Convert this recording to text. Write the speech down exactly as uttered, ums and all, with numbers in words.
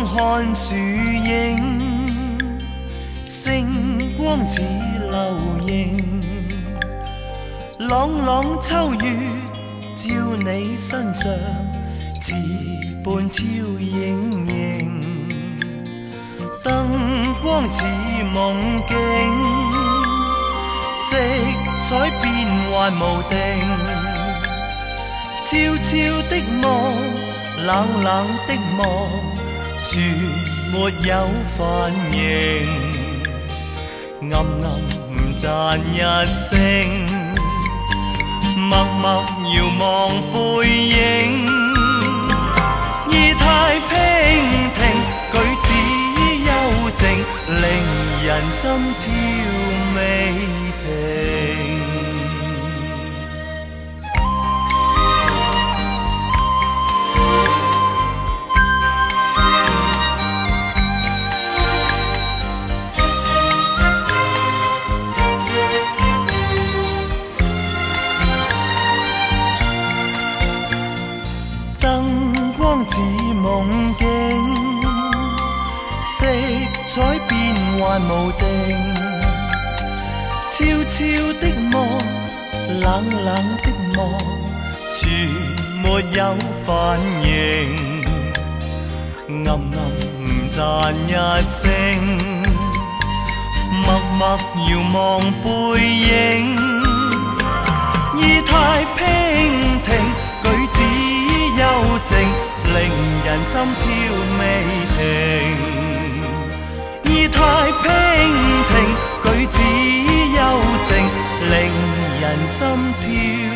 看樹影，星光似流螢，朗朗秋月照你身上，似伴超影影，燈光似夢境，色彩變幻無定，悄悄的望，冷冷的望，全沒有反應，暗暗讚一聲，默默遙望背影，意態娉婷，舉止幽靜，令人心跳未停。燈光似夢境，色彩變幻無定，悄悄的望，冷冷的望，全沒有反應，暗暗讚一聲，默默遙望背影，意態娉婷，舉止幽靜，令人心跳未停，意態娉婷，舉止幽靜，令人心跳